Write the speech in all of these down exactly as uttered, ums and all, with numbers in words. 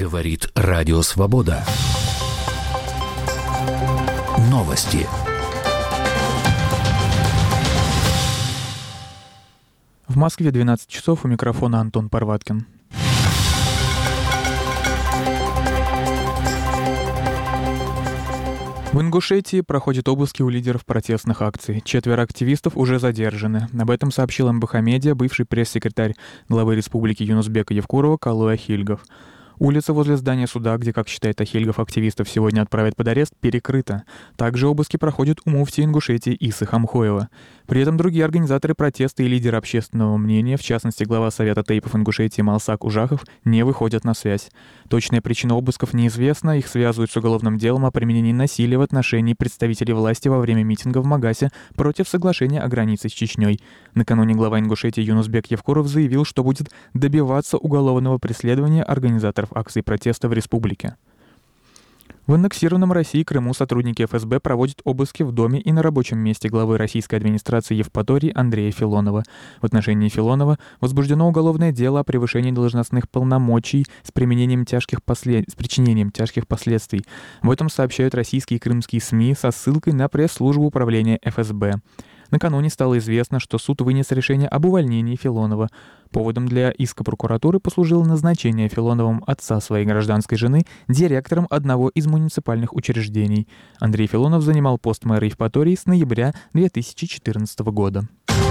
Говорит Радио Свобода. Новости. В Москве двенадцать часов, у микрофона Антон Парваткин. В Ингушетии проходят обыски у лидеров протестных акций. Четверо активистов уже задержаны. Об этом сообщил эм бэ ха Медиа бывший пресс-секретарь главы республики Юнусбека Евкурова Калой Ахильгов. Улица возле здания суда, где, как считает Ахильгов, активистов сегодня отправят под арест, перекрыта. Также обыски проходят у муфти Ингушетии Исы Хамхоева. При этом другие организаторы протеста и лидеры общественного мнения, в частности глава Совета тейпов Ингушетии Малсак Ужахов, не выходят на связь. Точная причина обысков неизвестна, их связывают с уголовным делом о применении насилия в отношении представителей власти во время митинга в Магасе против соглашения о границе с Чечней. Накануне глава Ингушетии Юнусбек Евкуров заявил, что будет добиваться уголовного преследования организаторов акций протеста в республике. В аннексированном России Крыму сотрудники эф эс бэ проводят обыски в доме и на рабочем месте главы российской администрации Евпатории Андрея Филонова. В отношении Филонова возбуждено уголовное дело о превышении должностных полномочий с применением тяжких послед... с причинением тяжких последствий. В этом сообщают российские и крымские СМИ со ссылкой на пресс-службу управления эф эс бэ. Накануне стало известно, что суд вынес решение об увольнении Филонова. Поводом для иска прокуратуры послужило назначение Филоновым отца своей гражданской жены директором одного из муниципальных учреждений. Андрей Филонов занимал пост мэра Евпатории с ноября две тысячи четырнадцатого года.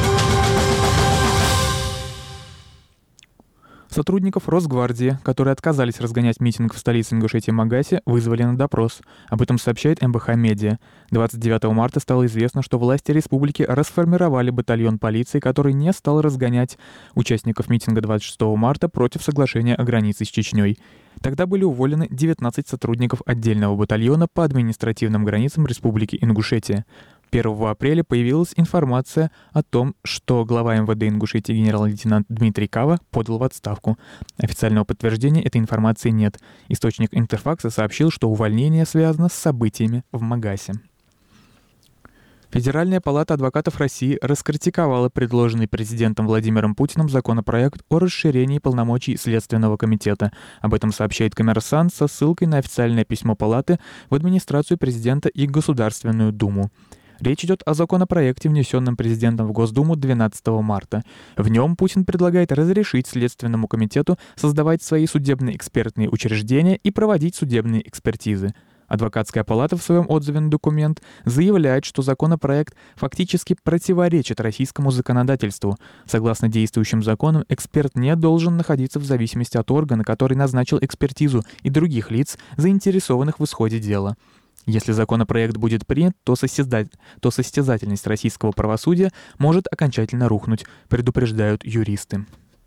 Сотрудников Росгвардии, которые отказались разгонять митинг в столице Ингушетии Магасе, вызвали на допрос. Об этом сообщает эм бэ ха Медиа. двадцать девятого марта стало известно, что власти республики расформировали батальон полиции, который не стал разгонять участников митинга двадцать шестого марта против соглашения о границе с Чечней. Тогда были уволены девятнадцать сотрудников отдельного батальона по административным границам Республики Ингушетия. первого апреля появилась информация о том, что глава эм вэ дэ Ингушетии генерал-лейтенант Дмитрий Кава подал в отставку. Официального подтверждения этой информации нет. Источник Интерфакса сообщил, что увольнение связано с событиями в Магасе. Федеральная палата адвокатов России раскритиковала предложенный президентом Владимиром Путиным законопроект о расширении полномочий Следственного комитета. Об этом сообщает «Коммерсант» со ссылкой на официальное письмо палаты в администрацию президента и Государственную Думу. Речь идет о законопроекте, внесенном президентом в Госдуму двенадцатого марта. В нем Путин предлагает разрешить Следственному комитету создавать свои судебные экспертные учреждения и проводить судебные экспертизы. Адвокатская палата в своем отзыве на документ заявляет, что законопроект фактически противоречит российскому законодательству. Согласно действующим законам, эксперт не должен находиться в зависимости от органа, который назначил экспертизу, и других лиц, заинтересованных в исходе дела. Если законопроект будет принят, то, состязать, то состязательность российского правосудия может окончательно рухнуть, предупреждают юристы.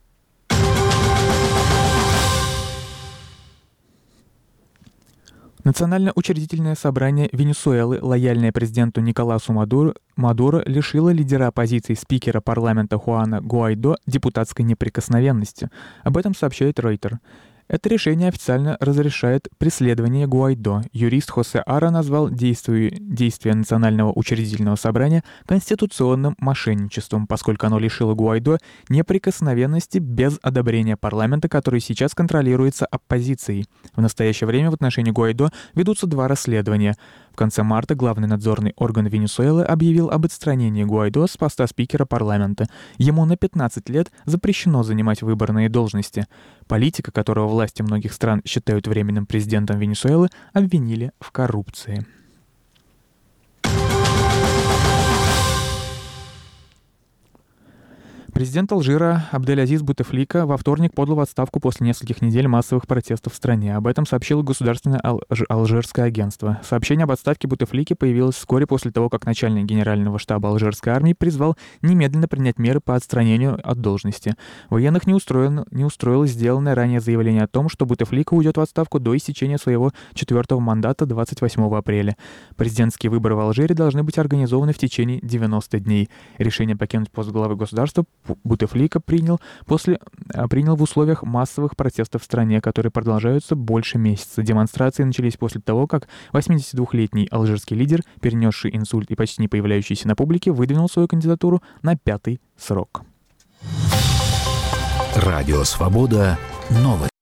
Национально-учредительное собрание Венесуэлы, лояльное президенту Николасу Мадуро, Мадуро, лишило лидера оппозиции спикера парламента Хуана Гуайдо депутатской неприкосновенности. Об этом сообщает Рейтер. Это решение официально разрешает преследование Гуайдо. Юрист Хосе Ара назвал действие, действие Национального учредительного собрания конституционным мошенничеством, поскольку оно лишило Гуайдо неприкосновенности без одобрения парламента, который сейчас контролируется оппозицией. В настоящее время в отношении Гуайдо ведутся два расследования. В конце марта главный надзорный орган Венесуэлы объявил об отстранении Гуайдо с поста спикера парламента. Ему на пятнадцать лет запрещено занимать выборные должности. Политика, которого власти многих стран считают временным президентом Венесуэлы, обвинили в коррупции. Президент Алжира Абделязиз Бутефлика во вторник подал в отставку после нескольких недель массовых протестов в стране. Об этом сообщило государственное Алж... алжирское агентство. Сообщение об отставке Бутефлики появилось вскоре после того, как начальник генерального штаба алжирской армии призвал немедленно принять меры по отстранению от должности. Военных не, устроен... не устроило сделанное ранее заявление о том, что Бутефлика уйдет в отставку до истечения своего четвертого мандата двадцать восьмого апреля. Президентские выборы в Алжире должны быть организованы в течение девяноста дней. Решение покинуть пост главы государства Бутефлика принял, после, принял в условиях массовых протестов в стране, которые продолжаются больше месяца. Демонстрации начались после того, как восьмидесятидвухлетний алжирский лидер, перенесший инсульт и почти не появляющийся на публике, выдвинул свою кандидатуру на пятый срок. Радио Свобода. Новости.